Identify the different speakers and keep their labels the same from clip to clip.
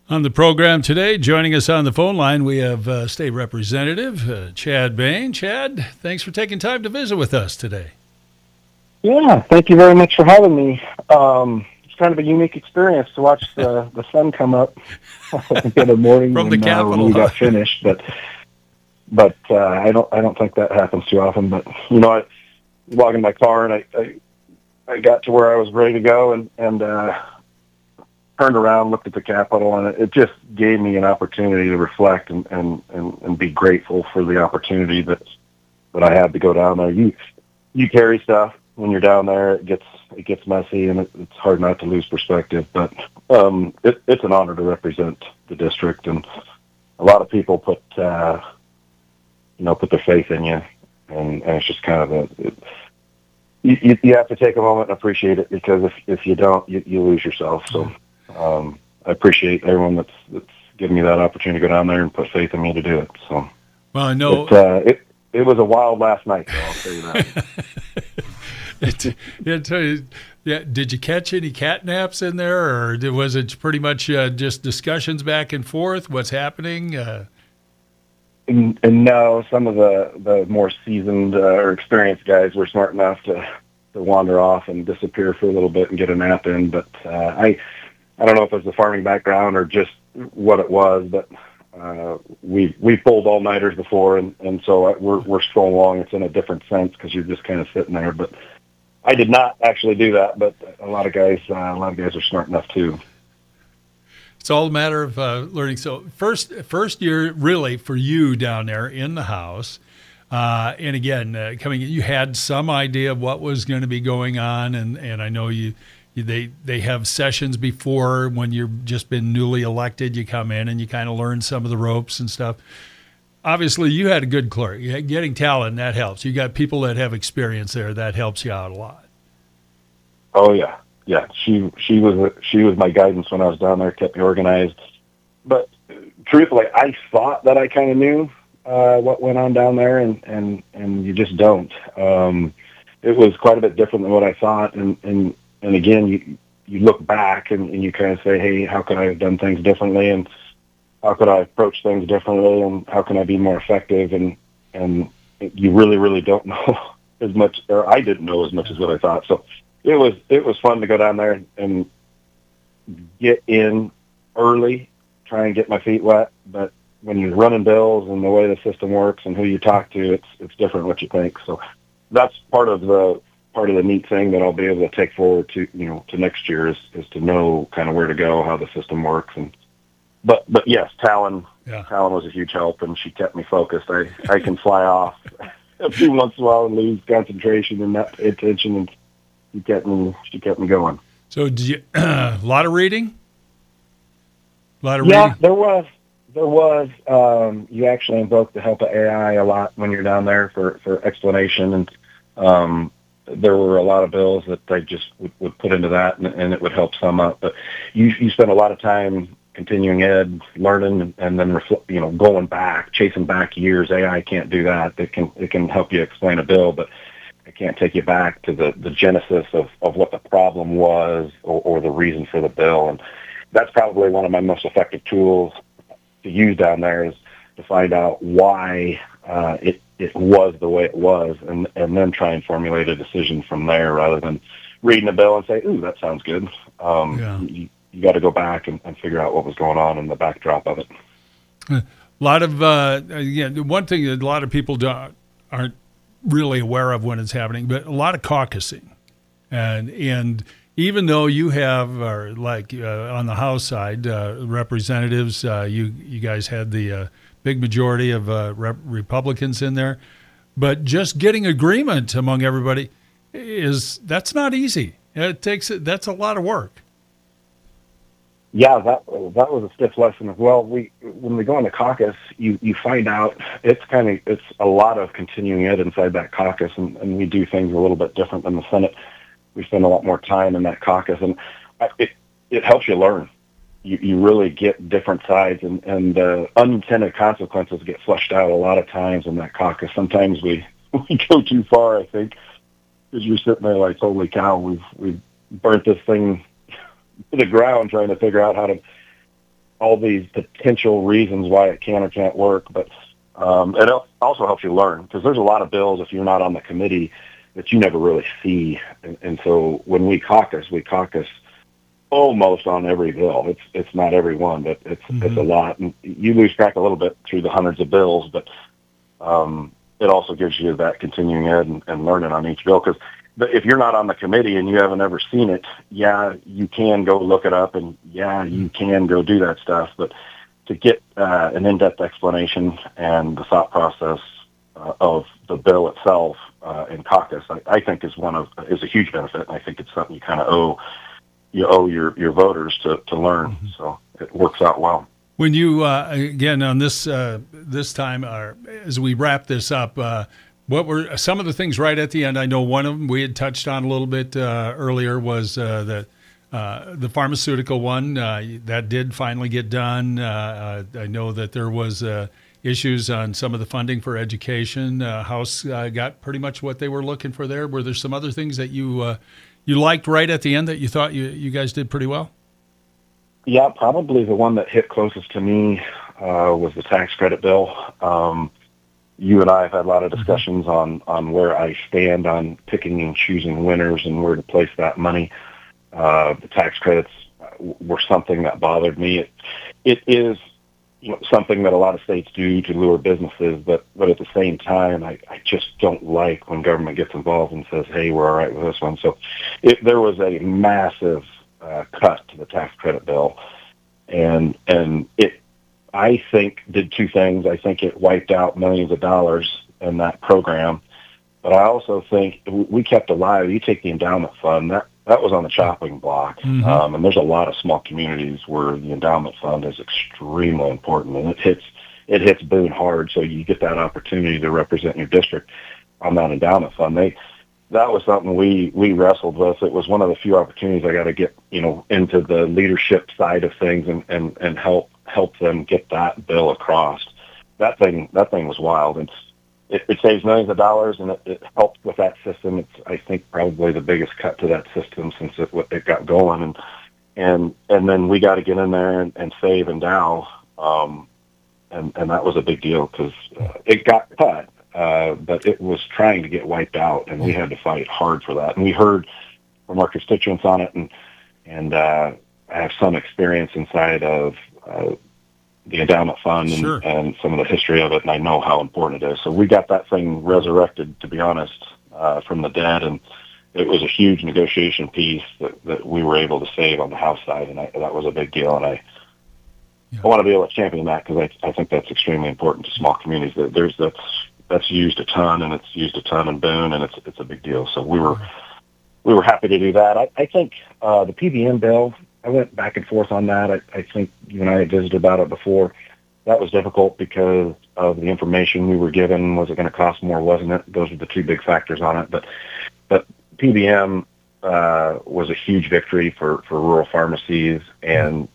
Speaker 1: On the program today, joining us on the phone line, we have State Representative Chad Bain. Chad, thanks for taking time to visit with us today.
Speaker 2: Yeah, thank you very much for having me. It's kind of a unique experience to watch the sun come up in the morning
Speaker 1: from the Capitol
Speaker 2: when we got finished, but I don't think that happens too often. But I was walking my car and I got to where I was ready to go and turned around, looked at the Capitol, and it just gave me an opportunity to reflect and be grateful for the opportunity that I had to go down there. You carry stuff when you're down there. It gets messy, and it's hard not to lose perspective. But it's an honor to represent the district, and a lot of people put their faith in you, and it's just kind of you have to take a moment and appreciate it, because if you don't, you lose yourself. So. I appreciate everyone that's given me that opportunity to go down there and put faith in me to do it. So,
Speaker 1: well, I know
Speaker 2: it was a wild last night, though, I'll tell you that.
Speaker 1: Did you catch any cat naps in there, or was it pretty much just discussions back and forth? What's happening?
Speaker 2: And no, some of the more seasoned or experienced guys were smart enough to wander off and disappear for a little bit and get a nap in, but I don't know if it's the farming background or just what it was, but we pulled all-nighters before, and so we're strolling along. It's in a different sense because you're just kind of sitting there. But I did not actually do that, but a lot of guys are smart enough too.
Speaker 1: It's all a matter of learning. So first year really for you down there in the House, and again coming in, you had some idea of what was going to be going on, and I know They have sessions before when you've just been newly elected. You come in and you kind of learn some of the ropes and stuff. Obviously, you had a good clerk. Getting talent, that helps. You got people that have experience there. That helps you out a lot.
Speaker 2: Oh yeah. She was my guidance when I was down there. Kept me organized. But truthfully, I thought that I kind of knew what went on down there, and you just don't. It was quite a bit different than what I thought, and again, you look back and you kind of say, hey, how could I have done things differently, and how could I approach things differently, and how can I be more effective? And you really, really don't know as much, or I didn't know as much as what I thought. So it was fun to go down there and get in early, try and get my feet wet. But when you're running bills and the way the system works and who you talk to, it's different what you think. So that's part of the neat thing that I'll be able to take forward to next year is to know kind of where to go, how the system works. But yes, Talon was a huge help, and she kept me focused. I can fly off a few once in a while and lose concentration and not pay attention, and she kept me going.
Speaker 1: So did you a lot of reading?
Speaker 2: Yeah, there was. You actually invoke the help of AI a lot when you're down there for explanation, and there were a lot of bills that they just would put into that, and it would help sum up. But you spend a lot of time continuing ed, learning, and then going back, chasing back years. AI can't do that. It can help you explain a bill, but it can't take you back to the genesis of what the problem was or the reason for the bill. And that's probably one of my most effective tools to use down there, is to find out why it was the way it was, and then try and formulate a decision from there, rather than reading a bill and say, ooh, that sounds good. You got to go back and figure out what was going on in the backdrop of it.
Speaker 1: A lot of, one thing that a lot of people aren't really aware of when it's happening, but a lot of caucusing. And even though you have, on the House side, representatives, you guys had the big majority of Republicans in there, but just getting agreement among everybody that's not easy. That's a lot of work.
Speaker 2: Yeah, that was a stiff lesson as well. When we go into caucus, you find out it's a lot of continuing ed inside that caucus, and we do things a little bit different than the Senate. We spend a lot more time in that caucus, and it helps you learn. You really get different sides, and unintended consequences get flushed out a lot of times in that caucus. Sometimes we go too far, I think, because you're sitting there like, holy cow, we've burnt this thing to the ground trying to figure out how to all these potential reasons why it can or can't work, but it also helps you learn, because there's a lot of bills, if you're not on the committee, that you never really see. And so when we caucus almost on every bill. It's not every one, but it's a lot. And you lose track a little bit through the hundreds of bills, but it also gives you that continuing ed and learning on each bill. Because if you're not on the committee and you haven't ever seen it, yeah, you can go look it up, and yeah, you can go do that stuff. But to get an in-depth explanation and the thought process of the bill itself in caucus, I think is a huge benefit. And I think it's something you kind of owe your voters to learn. Mm-hmm. So it works out well.
Speaker 1: When you again on this time, as we wrap this up, what were some of the things right at the end? I know one of them we had touched on a little bit earlier was the pharmaceutical one that did finally get done. I know that there was issues on some of the funding for education. House got pretty much what they were looking for there. Were there some other things that you liked right at the end that you thought you guys did pretty well?
Speaker 2: Yeah, probably the one that hit closest to me was the tax credit bill. You and I have had a lot of discussions on where I stand on picking and choosing winners and where to place that money. The tax credits were something that bothered me. It is something that a lot of states do to lure businesses, but at the same time, I just don't like when government gets involved and says, hey, we're all right with this one. So there was a massive cut to the tax credit bill, and it, I think, did two things. I think it wiped out millions of dollars in that program, but I also think we kept alive. You take the endowment fund, that was on the chopping block, and there's a lot of small communities where the endowment fund is extremely important, and it hits Boone hard. So you get that opportunity to represent your district on that endowment fund. That was something we wrestled with. It was one of the few opportunities I got to get into the leadership side of things and help them get that bill across. That thing was wild, and it saves millions of dollars, and it helped with that system. It's, I think, probably the biggest cut to that system since it got going, and then we got to get in there and save Endow, and that was a big deal because it got cut, but it was trying to get wiped out, and we had to fight hard for that. And we heard from our constituents on it, and I have some experience inside of the endowment fund and some of the history of it, and I know how important it is. So we got that thing resurrected, to be honest, from the dead, and it was a huge negotiation piece that we were able to save on the House side, and that was a big deal. And I want to be able to champion that because I think that's extremely important to small communities. That's used a ton, and it's used a ton in Boone, and it's a big deal. So we were happy to do that. I think the PBM bill, I went back and forth on that. I think you and I had visited about it before. That was difficult because of the information we were given. Was it going to cost more? Wasn't it? Those are the two big factors on it. But PBM was a huge victory for rural pharmacies, and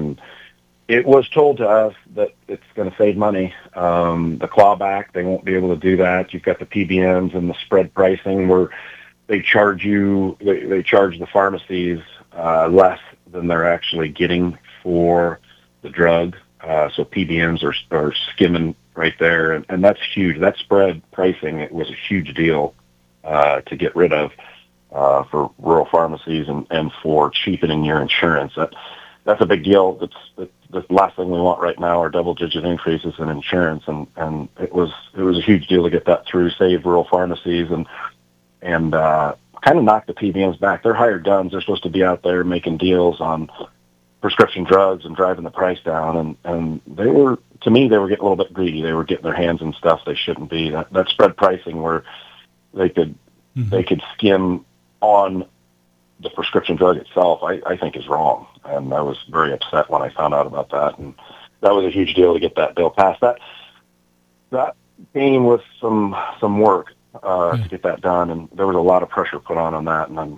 Speaker 2: it was told to us that it's going to save money. The clawback, they won't be able to do that. You've got the PBMs and the spread pricing where they charge the pharmacies less than they're actually getting for the drug. So PBMs are skimming right there, and that's huge. That spread pricing, it was a huge deal to get rid of for rural pharmacies and for cheapening your insurance. That's a big deal. That's the last thing we want right now are double-digit increases in insurance, and it was a huge deal to get that through, save rural pharmacies, and kind of knock the PBMs back. They're hired guns. They're supposed to be out there making deals on prescription drugs and driving the price down. And to me, they were getting a little bit greedy. They were getting their hands in stuff they shouldn't be. That spread pricing where they could skim on the prescription drug itself, I think is wrong. And I was very upset when I found out about that. And that was a huge deal to get that bill passed. That came with some work. To get that done, and there was a lot of pressure put on that, and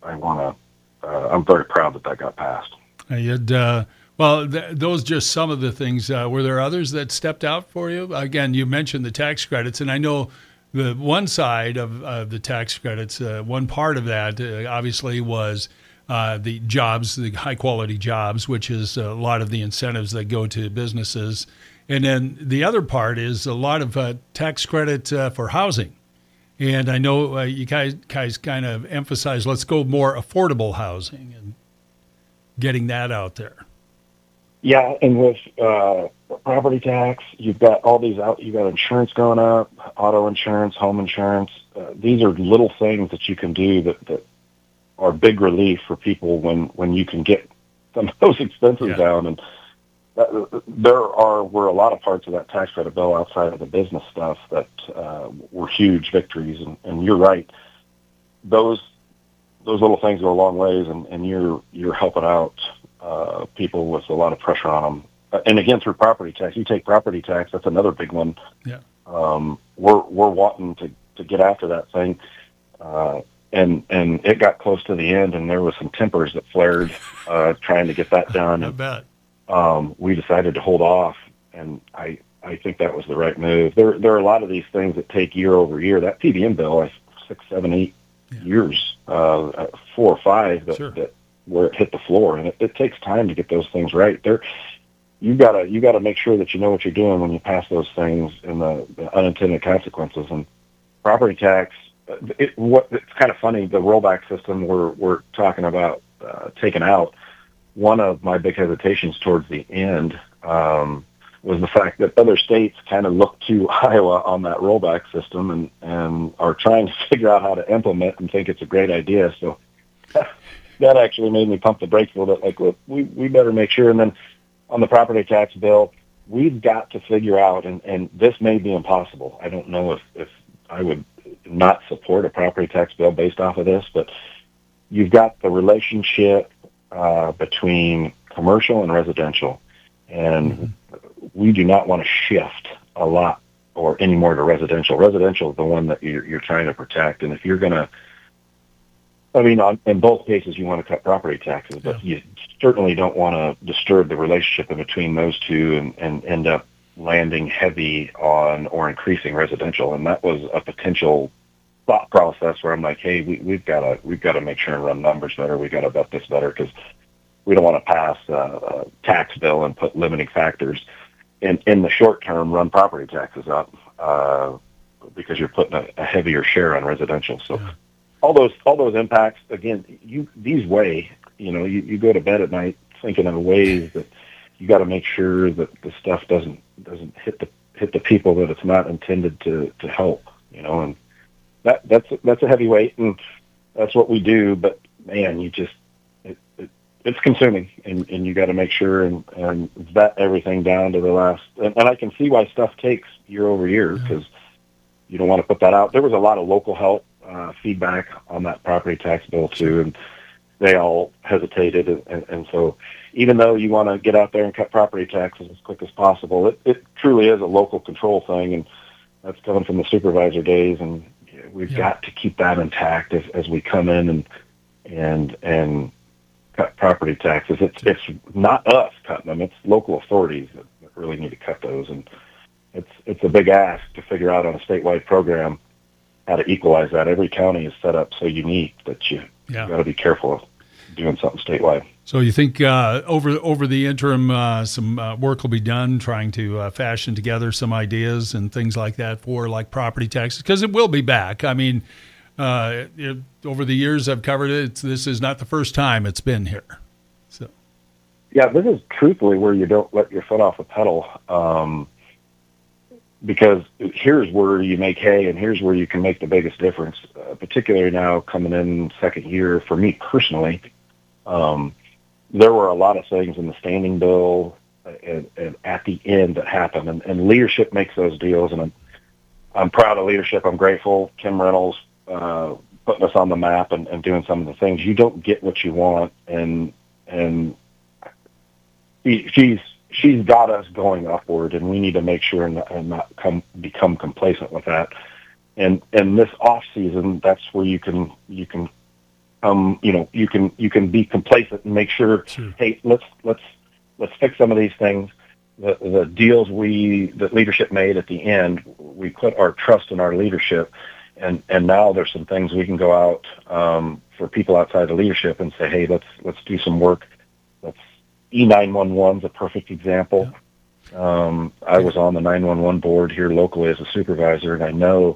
Speaker 2: I'm very proud that got passed.
Speaker 1: Those just some of the things. Were there others that stepped out for you? Again, you mentioned the tax credits, and I know the one side of the tax credits, one part of that obviously was the jobs, the high quality jobs, which is a lot of the incentives that go to businesses. And then the other part is a lot of tax credit for housing. And I know you guys kind of emphasize, let's go more affordable housing and getting that out there.
Speaker 2: Yeah, and with property tax, you've got all these you've got insurance going up, auto insurance, home insurance. These are little things that you can do that are big relief for people when you can get some of those expenses down. And were a lot of parts of that tax credit bill outside of the business stuff that were huge victories. And you're right, those little things go a long ways, and you're helping out people with a lot of pressure on them. And again, through property tax, you take property tax, that's another big one.
Speaker 1: Yeah.
Speaker 2: We're wanting to get after that thing. And it got close to the end, and there was some tempers that flared trying to get that done.
Speaker 1: I bet.
Speaker 2: We decided to hold off, and I think that was the right move. There are a lot of these things that take year over year. That PBM bill, 6, 7, 8 years, 4 or 5, that where it hit the floor, and it takes time to get those things right. You gotta make sure that you know what you're doing when you pass those things and the unintended consequences. And property tax, it's kind of funny, the rollback system we're talking about taking out. One of my big hesitations towards the end was the fact that other states kind of look to Iowa on that rollback system and are trying to figure out how to implement and think it's a great idea. So that actually made me pump the brakes a little bit. Like, look, we better make sure. And then on the property tax bill, we've got to figure out, and this may be impossible. I don't know if I would not support a property tax bill based off of this, but you've got the relationship between commercial and residential, and we do not want to shift a lot or any more to residential. Residential is the one that you're trying to protect, and if you're going to, in both cases, you want to cut property taxes, but you certainly don't want to disturb the relationship in between those two and end up landing heavy on or increasing residential. And that was a potential thought process where I'm like, hey, we've got to make sure and run numbers better. We've got to vet this better because we don't want to pass a tax bill and put limiting factors in the short term, run property taxes up because you're putting a heavier share on residential. So all those impacts, again, these weigh. You go to bed at night thinking of ways that you got to make sure that the stuff doesn't hit the people that it's not intended to help. And that's a heavy weight, and that's what we do. But man, it's consuming, and you got to make sure and vet everything down to the last. And I can see why stuff takes year over year because you don't want to put that out. There was a lot of local help feedback on that property tax bill too, and they all hesitated. And so even though you want to get out there and cut property taxes as quick as possible, it truly is a local control thing, and that's coming from the supervisor days, and we've got to keep that intact as we come in and cut property taxes. It's not us cutting them; it's local authorities that really need to cut those, and it's a big ask to figure out on a statewide program how to equalize that. Every county is set up so unique that you got to be careful of doing something statewide.
Speaker 1: So you think over the interim, some work will be done trying to fashion together some ideas and things like that for like property taxes, because it will be back. I mean, over the years I've covered it, this is not the first time it's been here. So,
Speaker 2: yeah, this is truthfully where you don't let your foot off the pedal, because here's where you make hay and here's where you can make the biggest difference, particularly now coming in second year for me personally. There were a lot of things in the standing bill and at the end that happened, and leadership makes those deals, and I'm proud of leadership. I'm grateful. Kim Reynolds putting us on the map and doing some of the things. You don't get what you want, and she's got us going upward, and we need to make sure and not become complacent with that. And this off season, that's where you can you can be complacent and make sure, hey, let's fix some of these things. The deals that leadership made at the end, we put our trust in our leadership, and now there's some things we can go out for people outside of leadership and say, hey, let's do some work. E911's a perfect example. Yeah. I was on the 911 board here locally as a supervisor, and I know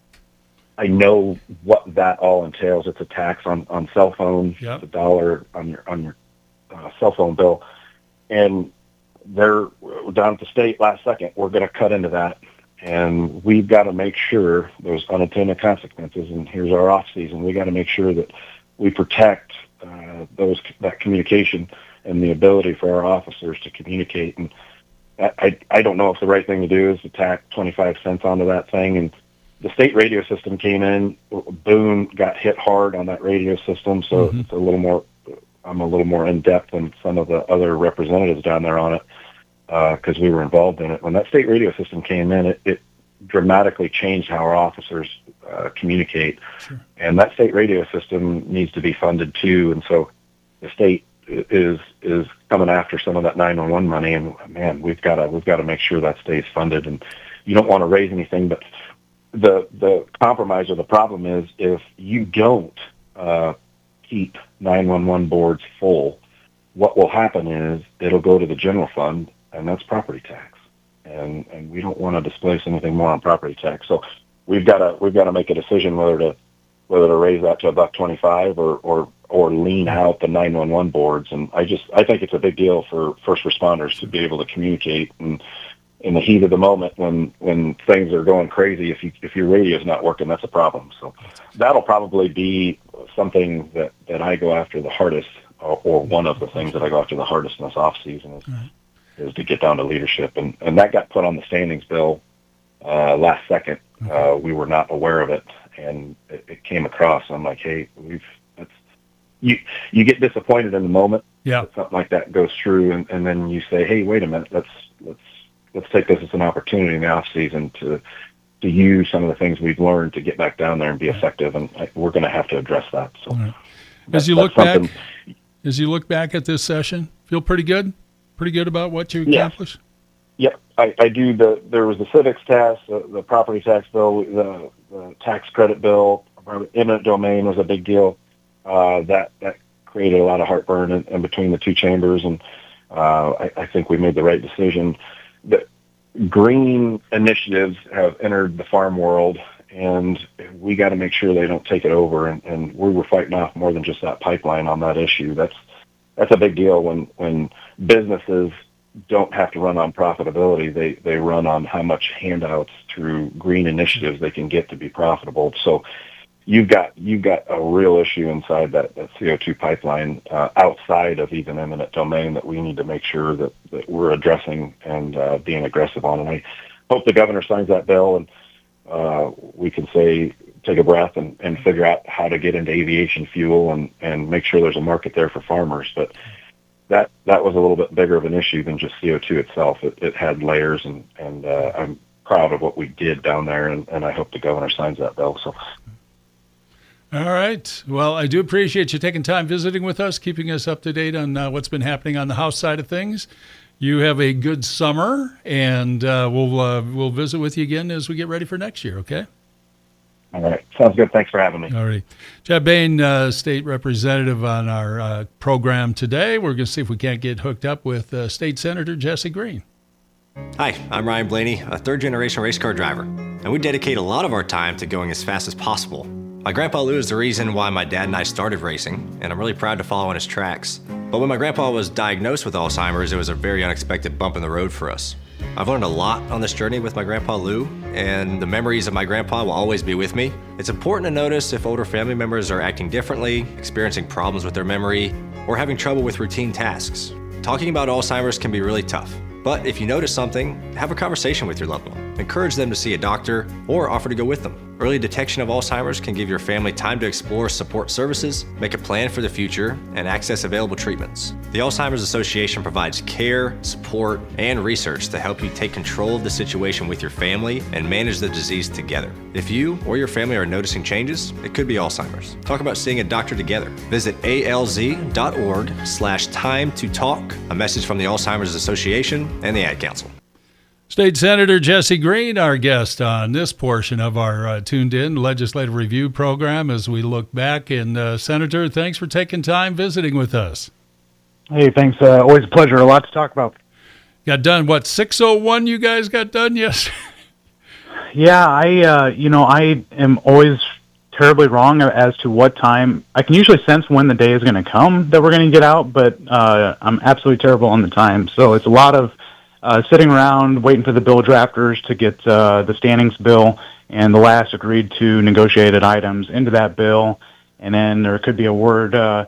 Speaker 2: what that all entails. It's a tax on cell phones. Yep. It's $1 on your cell phone bill, and they're down at the state last second. We're going to cut into that, and we've got to make sure there's unintended consequences. And here's our off season. We got to make sure that we protect that communication and the ability for our officers to communicate. And I don't know if the right thing to do is to tack 25 cents onto that thing. And the state radio system came in. Boone got hit hard on that radio system, so it's a little more. I'm a little more in depth than some of the other representatives down there on it because we were involved in it. When that state radio system came in, it dramatically changed how our officers communicate. Sure. And that state radio system needs to be funded too. And so the state is coming after some of that 911 money, and man, we've got to make sure that stays funded. And you don't want to raise anything, but the compromise or the problem is if you don't keep 911 boards full, what will happen is it'll go to the general fund, and that's property tax, and we don't want to displace anything more on property tax. So we've got to make a decision whether to raise that to $1.25 or lean out the 911 boards. And I think it's a big deal for first responders to be able to communicate. And in the heat of the moment, when things are going crazy, if your radio's not working, that's a problem. So that'll probably be something that I go after the hardest, or one of the things that I go after the hardest in this off season is to get down to leadership. And that got put on the standings bill last second. We were not aware of it, and it came across. I'm like, hey, you get disappointed in the moment. Yeah. That something like that goes through, and then you say, hey, wait a minute, let's take this as an opportunity in the off season to use some of the things we've learned to get back down there and be effective, and we're going to have to address that. So,
Speaker 1: as you look back at this session, feel pretty good about what you accomplished.
Speaker 2: Yep, I do. There was the civics tax, the property tax bill, the tax credit bill. Eminent domain was a big deal. That created a lot of heartburn in between the two chambers, and I think we made the right decision. The green initiatives have entered the farm world, and we got to make sure they don't take it over. And we were fighting off more than just that pipeline on that issue. That's a big deal when businesses don't have to run on profitability. They run on how much handouts through green initiatives they can get to be profitable. So you've got a real issue inside that CO2 pipeline outside of even eminent domain that we need to make sure that we're addressing and being aggressive on. And I hope the governor signs that bill, and we can take a breath and figure out how to get into aviation fuel and make sure there's a market there for farmers. But that was a little bit bigger of an issue than just CO2 itself. It had layers, and I'm proud of what we did down there, and I hope the governor signs that bill. So.
Speaker 1: All right. Well, I do appreciate you taking time visiting with us, keeping us up to date on what's been happening on the House side of things. You have a good summer, and we'll visit with you again as we get ready for next year, okay?
Speaker 2: All right. Sounds good. Thanks for having me.
Speaker 1: All right. Chad Bain, State Representative on our program today. We're going to see if we can't get hooked up with State Senator Jesse Green.
Speaker 3: Hi, I'm Ryan Blaney, a third-generation race car driver, and we dedicate a lot of our time to going as fast as possible. My grandpa Lou is the reason why my dad and I started racing, and I'm really proud to follow in his tracks. But when my grandpa was diagnosed with Alzheimer's, it was a very unexpected bump in the road for us. I've learned a lot on this journey with my grandpa Lou, and the memories of my grandpa will always be with me. It's important to notice if older family members are acting differently, experiencing problems with their memory, or having trouble with routine tasks. Talking about Alzheimer's can be really tough. But if you notice something, have a conversation with your loved one. Encourage them to see a doctor or offer to go with them. Early detection of Alzheimer's can give your family time to explore support services, make a plan for the future, and access available treatments. The Alzheimer's Association provides care, support, and research to help you take control of the situation with your family and manage the disease together. If you or your family are noticing changes, it could be Alzheimer's. Talk about seeing a doctor together. Visit alz.org/time to talk. A message from the Alzheimer's Association and the Ad Council.
Speaker 1: State Senator Jesse Green, our guest on this portion of our Tuned In Legislative Review program as we look back. And, Senator, thanks for taking time visiting with us.
Speaker 4: Hey, thanks. Always a pleasure. A lot to talk about.
Speaker 1: Got done, 6:01 you guys got done yesterday?
Speaker 4: Yeah, I am always terribly wrong as to what time. I can usually sense when the day is going to come that we're going to get out, but I'm absolutely terrible on the time. So it's a lot of sitting around waiting for the bill drafters to get the standings bill and the last agreed to negotiated items into that bill, and then there could be a word, a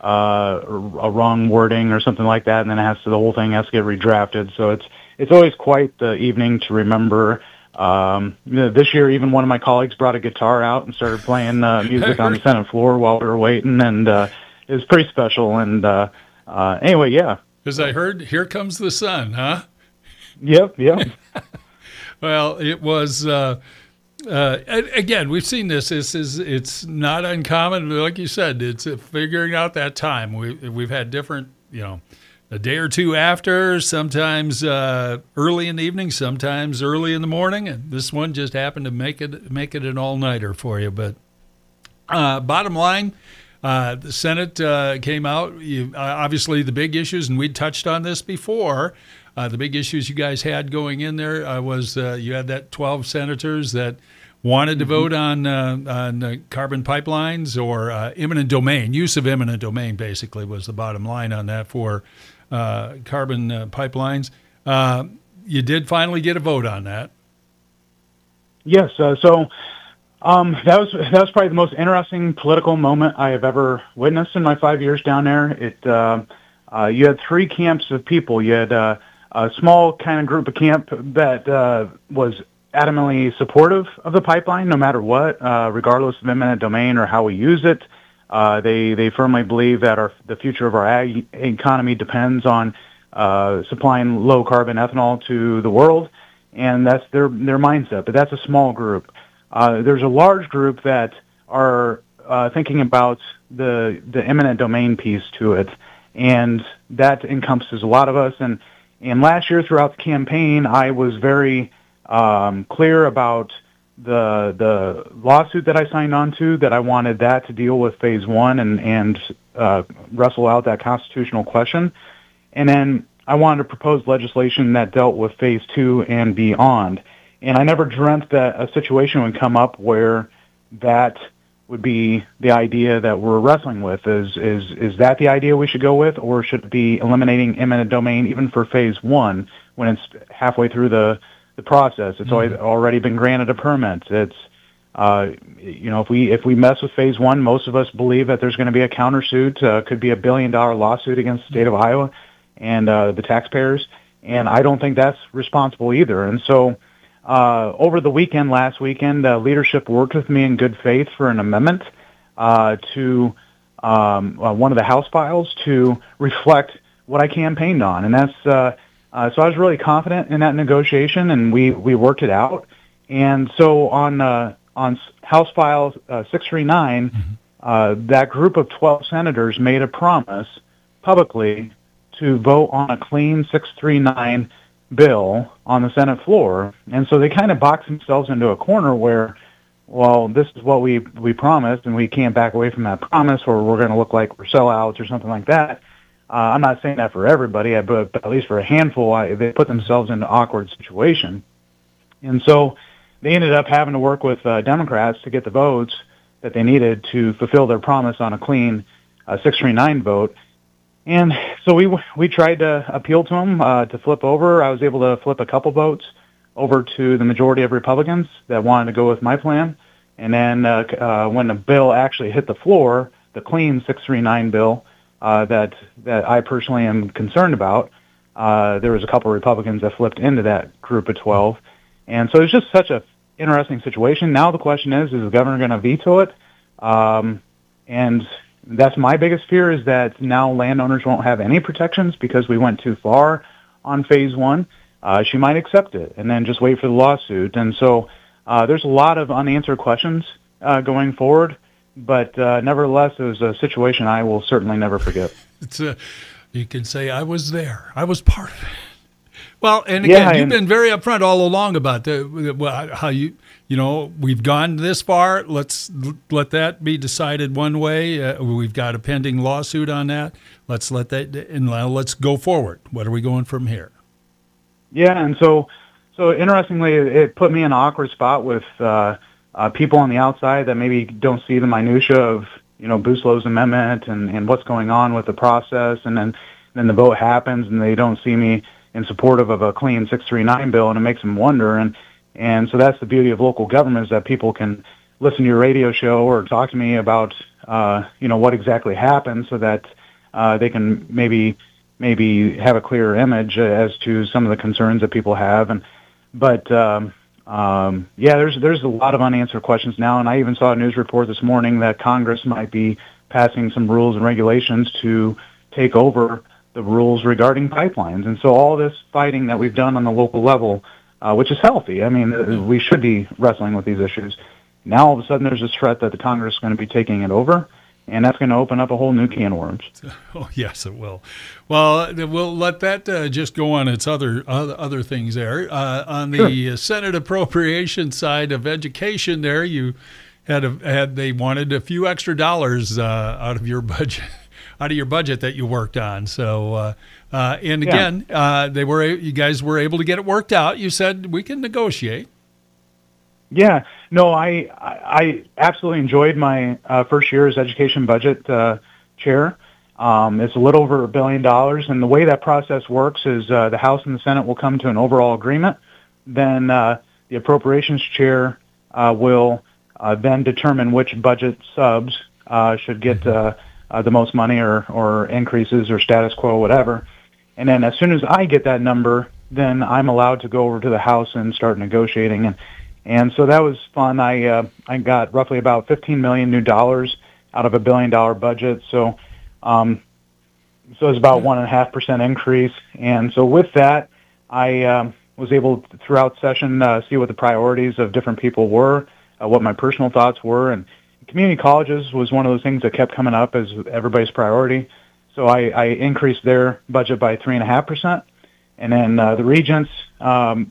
Speaker 4: wrong wording or something like that, and then the whole thing has to get redrafted. So it's always quite the evening to remember. This year, even one of my colleagues brought a guitar out and started playing music on the Senate floor while we were waiting, and it was pretty special. And anyway, yeah.
Speaker 1: Because I heard, "Here Comes the Sun," huh?
Speaker 4: Yep.
Speaker 1: Well, it was, again, we've seen this. It's not uncommon. Like you said, it's figuring out that time. We've had different, a day or two after, sometimes early in the evening, sometimes early in the morning. And this one just happened to make it an all-nighter for you. But bottom line, the Senate came out. Obviously, the big issues, and we'd touched on this before, the big issues you guys had going in there was you had that 12 senators that wanted to vote on carbon pipelines or eminent domain. Use of eminent domain basically was the bottom line on that for carbon pipelines. You did finally get a vote on that.
Speaker 4: Yes. So that was probably the most interesting political moment I have ever witnessed in my 5 years down there. You had three camps of people. You had a small kind of group of camp that was adamantly supportive of the pipeline, no matter what, regardless of eminent domain or how we use it. They firmly believe that the future of our ag economy depends on supplying low carbon ethanol to the world, and that's their mindset. But that's a small group. There's a large group that are thinking about the eminent domain piece to it, and that encompasses a lot of us. And last year throughout the campaign, I was very clear about the lawsuit that I signed on to, that I wanted that to deal with phase one and wrestle out that constitutional question. And then I wanted to propose legislation that dealt with phase two and beyond. And I never dreamt that a situation would come up where that would be the idea that we're wrestling with. Is that the idea we should go with, or should it be eliminating eminent domain even for phase one when it's halfway through the process? It's already been granted a permit. It's if we mess with phase one, most of us believe that there's going to be a countersuit, could be $1 billion lawsuit against the state of Iowa and the taxpayers, and I don't think that's responsible either. And so over the last weekend, leadership worked with me in good faith for an amendment to one of the House files to reflect what I campaigned on, and that's so I was really confident in that negotiation, and we worked it out. And so on House File 639, that group of 12 senators made a promise publicly to vote on a clean 639 bill on the Senate floor. And so they kind of boxed themselves into a corner where, well, this is what we promised, and we can't back away from that promise, or we're going to look like we're sellouts or something like that. I'm not saying that for everybody, but at least for a handful, they put themselves in an awkward situation. And so they ended up having to work with Democrats to get the votes that they needed to fulfill their promise on a clean 639 vote. And so we tried to appeal to them to flip over. I was able to flip a couple votes over to the majority of Republicans that wanted to go with my plan. And then when the bill actually hit the floor, the clean 639 bill that I personally am concerned about, there was a couple of Republicans that flipped into that group of 12. And so it's just such a interesting situation. Now the question is the governor going to veto it? And that's my biggest fear, is that now landowners won't have any protections because we went too far on phase one. She might accept it and then just wait for the lawsuit. And so there's a lot of unanswered questions going forward, but nevertheless, it was a situation I will certainly never forget.
Speaker 1: You can say, I was there. I was part of it. Well, and again, you've been very upfront all along about how we've gone this far. Let's let that be decided one way. We've got a pending lawsuit on that. Let's let that, and let's go forward. What are we going from here?
Speaker 4: Yeah, and so interestingly, it put me in an awkward spot with people on the outside that maybe don't see the minutia of Boostlow's amendment and what's going on with the process, and then the vote happens and they don't see me in support of a clean 639 bill, and it makes them wonder. And so that's the beauty of local government, is that people can listen to your radio show or talk to me about what exactly happened, so that they can maybe have a clearer image as to some of the concerns that people have. But there's a lot of unanswered questions now, and I even saw a news report this morning that Congress might be passing some rules and regulations to take over the rules regarding pipelines. And so all this fighting that we've done on the local level, which is healthy, I mean, we should be wrestling with these issues. Now all of a sudden there's this threat that the Congress is going to be taking it over, and that's going to open up a whole new can of worms.
Speaker 1: Oh, yes, it will. Well, we'll let that just go on its other things there. On the Senate appropriation side of education there, you they wanted a few extra dollars out of your budget that you worked on. So, again, you guys were able to get it worked out. You said we can negotiate.
Speaker 4: Yeah, no, I absolutely enjoyed my first year as education budget chair. It's a little over $1 billion, and the way that process works is the House and the Senate will come to an overall agreement. Then the appropriations chair will then determine which budget subs should get the most money or increases or status quo, whatever. And then as soon as I get that number, then I'm allowed to go over to the House and start negotiating. And so that was fun. I got roughly about $15 million new dollars out of $1 billion budget. So it's about 1.5% increase. And so with that, I was able to, throughout session, see what the priorities of different people were, what my personal thoughts were. And community colleges was one of those things that kept coming up as everybody's priority. So I increased their budget by 3.5%. And then the regents is around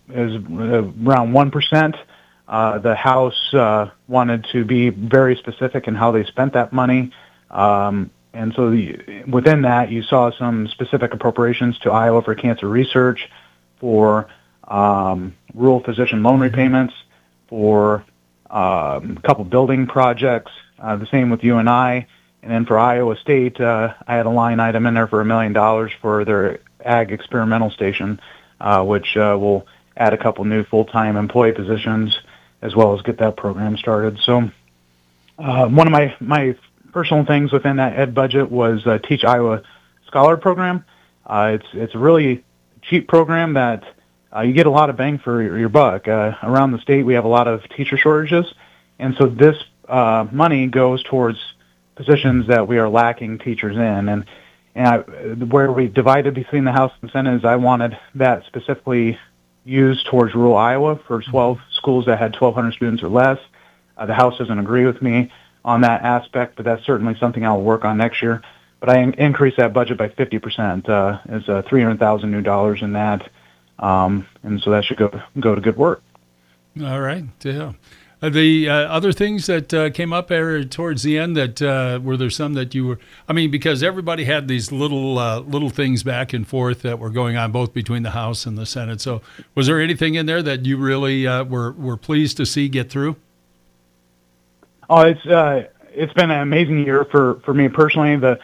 Speaker 4: 1%. The House wanted to be very specific in how they spent that money. And so within that, you saw some specific appropriations to Iowa for cancer research, for rural physician loan repayments, for a couple building projects, the same with UNI. And then for Iowa State, I had a line item in there for $1 million for their ag experimental station, which will add a couple new full-time employee positions, as well as get that program started. So one of my personal things within that ed budget was Teach Iowa Scholar program. It's a really cheap program that you get a lot of bang for your buck. Around the state, we have a lot of teacher shortages, and so this money goes towards positions that we are lacking teachers in. And where we divided between the House and Senate is I wanted that specifically used towards rural Iowa for 12 schools that had 1,200 students or less. The House doesn't agree with me on that aspect, but that's certainly something I'll work on next year. But I increased that budget by 50%. It's $300,000 new dollars in that, and so that should go to good work.
Speaker 1: All right. Yeah. The other things that came up towards the end, that were there some that you were? I mean, because everybody had these little things back and forth that were going on both between the House and the Senate. So, was there anything in there that you really were pleased to see get through?
Speaker 4: Oh, it's been an amazing year for me personally. The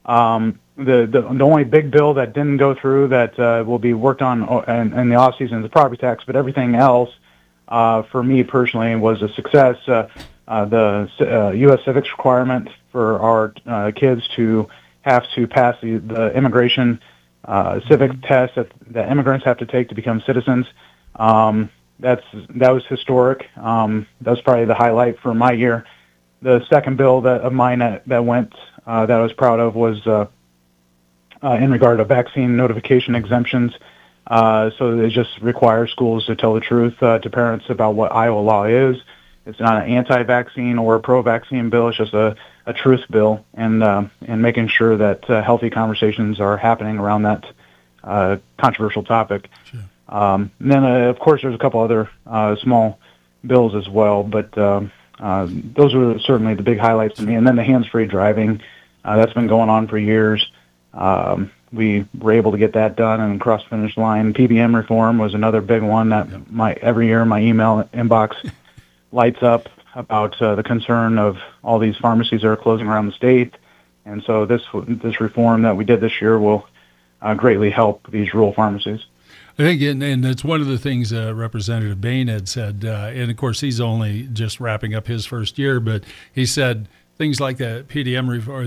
Speaker 4: only big bill that didn't go through that will be worked on in the off season is the property tax, but everything else for me personally was a success. The U.S. civics requirement for our kids to have to pass the immigration civic test that immigrants have to take to become citizens. That was historic. That was probably the highlight for my year. The second bill of mine that went that I was proud of was in regard to vaccine notification exemptions. So they just require schools to tell the truth to parents about what Iowa law is. It's not an anti-vaccine or a pro-vaccine bill. It's just a truth bill, and making sure that healthy conversations are happening around that controversial topic.
Speaker 1: Sure.
Speaker 4: And then, of course, there's a couple other small bills as well, but those were certainly the big highlights to me. And then the hands-free driving, that's been going on for years. We were able to get that done and cross the finish line. PBM reform was another big one that every year my email inbox lights up about the concern of all these pharmacies that are closing around the state. And so this reform that we did this year will greatly help these rural pharmacies.
Speaker 1: I think, and that's one of the things Representative Bain had said, and of course he's only just wrapping up his first year, but he said things like the PDM or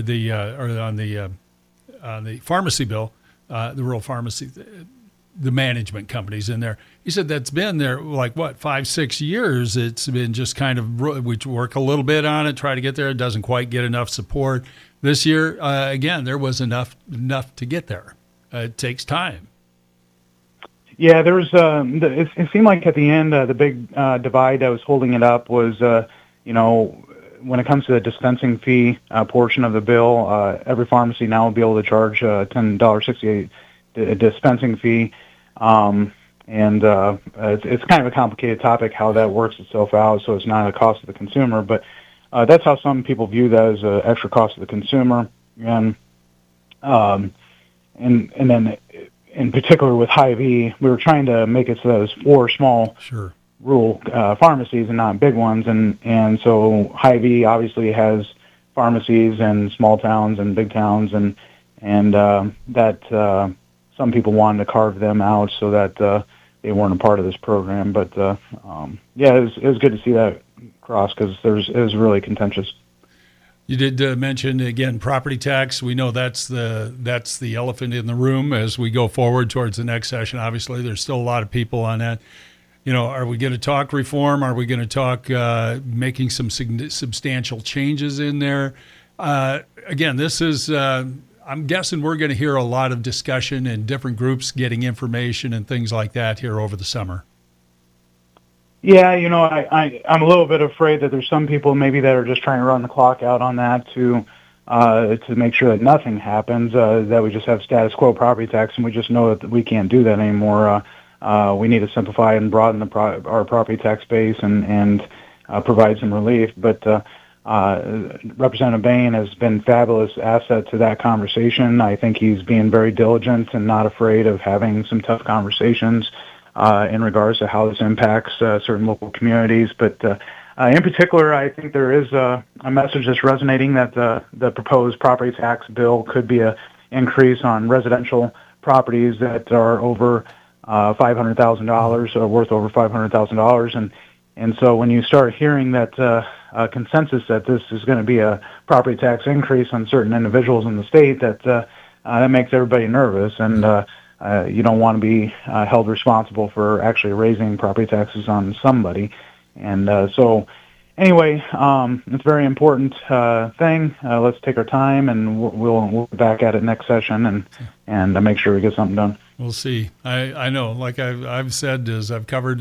Speaker 1: on the pharmacy bill, the rural pharmacy, the management companies in there. He said that's been there 5-6 years. It's been just kind of, we work a little bit on it, try to get there. It doesn't quite get enough support. This year, again, there was enough to get there. It takes time.
Speaker 4: Yeah, there was. It seemed like at the end, the big divide that was holding it up was, when it comes to the dispensing fee portion of the bill, every pharmacy now will be able to charge $10.68 dispensing fee, and it's kind of a complicated topic how that works itself out. So it's not a cost to the consumer, but that's how some people view that as an extra cost to the consumer, and then. In particular with Hy-Vee, we were trying to make it so that it was 4 small rural pharmacies and not big ones. And so Hy-Vee obviously has pharmacies in small towns and big towns, and that some people wanted to carve them out so that they weren't a part of this program. But it was good to see that cross because it was really contentious.
Speaker 1: You did mention, again, property tax. We know that's the elephant in the room as we go forward towards the next session. Obviously, there's still a lot of people on that. Are we going to talk reform? Are we going to talk making some substantial changes in there? Again, this is, I'm guessing we're going to hear a lot of discussion and different groups getting information and things like that here over the summer.
Speaker 4: Yeah, I'm a little bit afraid that there's some people maybe that are just trying to run the clock out on that to make sure that nothing happens, that we just have status quo property tax, and we just know that we can't do that anymore. We need to simplify and broaden our property tax base and provide some relief. But Representative Bain has been a fabulous asset to that conversation. I think he's being very diligent and not afraid of having some tough conversations in regards to how this impacts certain local communities. But in particular, I think there is a message that's resonating that the proposed property tax bill could be an increase on residential properties that are over $500,000 or worth over $500,000. And so when you start hearing that consensus that this is going to be a property tax increase on certain individuals in the state, that makes everybody nervous. And you don't want to be held responsible for actually raising property taxes on somebody. And so anyway, it's a very important thing. Let's take our time, and we'll be back at it next session and make sure we get something done.
Speaker 1: We'll see. I know, like I've said, is I've covered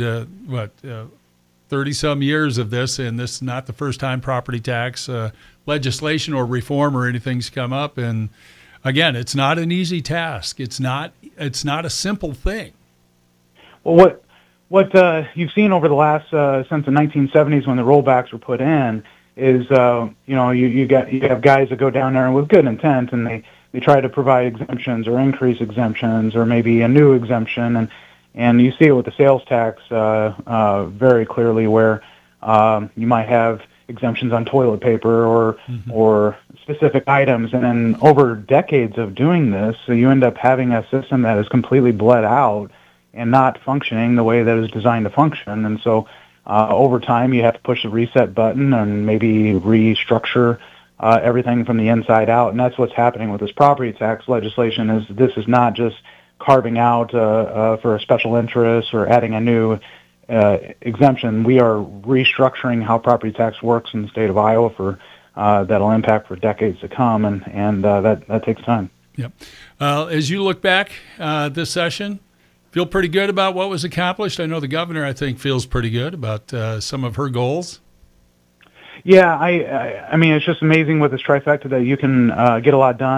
Speaker 1: 30-some years of this, and this is not the first time property tax legislation or reform or anything's come up. And again, it's not an easy task. It's not a simple thing.
Speaker 4: Well, what you've seen over the last since the 1970s when the rollbacks were put in is you have guys that go down there with good intent, and they try to provide exemptions or increase exemptions or maybe a new exemption, and you see it with the sales tax very clearly where you might have exemptions on toilet paper or specific items, and then over decades of doing this, so you end up having a system that is completely bled out and not functioning the way that it was designed to function. And so over time, you have to push the reset button and maybe restructure everything from the inside out. And that's what's happening with this property tax legislation. Is this is not just carving out for a special interest or adding a new exemption. We are restructuring how property tax works in the state of Iowa for that'll impact for decades to come, and that takes time.
Speaker 1: Yep. As you look back this session, feel pretty good about what was accomplished? I know the governor, I think, feels pretty good about some of her goals. Yeah,
Speaker 4: I mean, it's just amazing with this trifecta that you can get a lot done.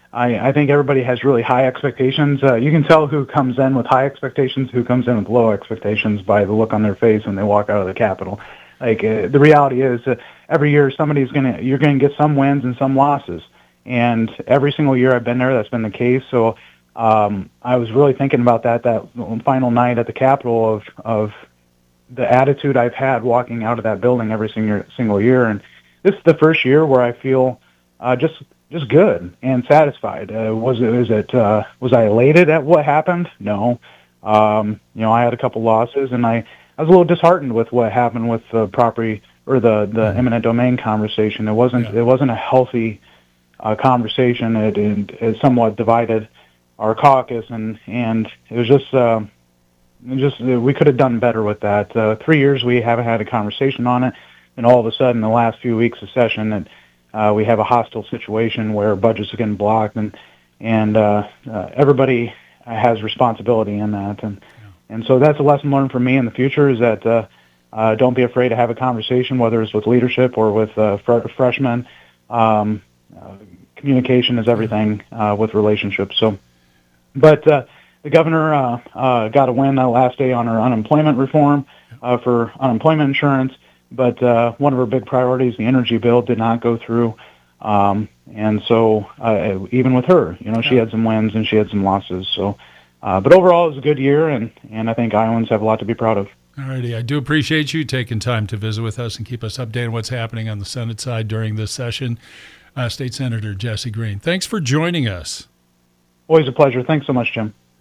Speaker 4: I think everybody has really high expectations. You can tell who comes in with high expectations, who comes in with low expectations by the look on their face when they walk out of the Capitol. Like the reality is, every year you're gonna get some wins and some losses, and every single year I've been there, that's been the case. So I was really thinking about that final night at the Capitol of the attitude I've had walking out of that building every single year, and this is the first year where I feel just good and satisfied. Was I elated at what happened? No. I had a couple losses, and I was a little disheartened with what happened with the property or the eminent domain conversation. It wasn't a healthy conversation. It somewhat divided our caucus, and it was just we could have done better with that. 3 years we haven't had a conversation on it, and all of a sudden, the last few weeks of session, and we have a hostile situation where budgets are getting blocked, and everybody has responsibility in that, and so that's a lesson learned for me in the future is that don't be afraid to have a conversation, whether it's with leadership or with freshmen. Communication is everything with relationships. So, but the governor got a win that last day on her unemployment reform for unemployment insurance. But one of her big priorities, the energy bill, did not go through. And so even with her, she had some wins and she had some losses. So, but overall, it was a good year, and I think Iowans have a lot to be proud of.
Speaker 1: All righty. I do appreciate you taking time to visit with us and keep us updated on what's happening on the Senate side during this session. State Senator Jesse Green, thanks for joining us.
Speaker 4: Always a pleasure. Thanks so much, Jim.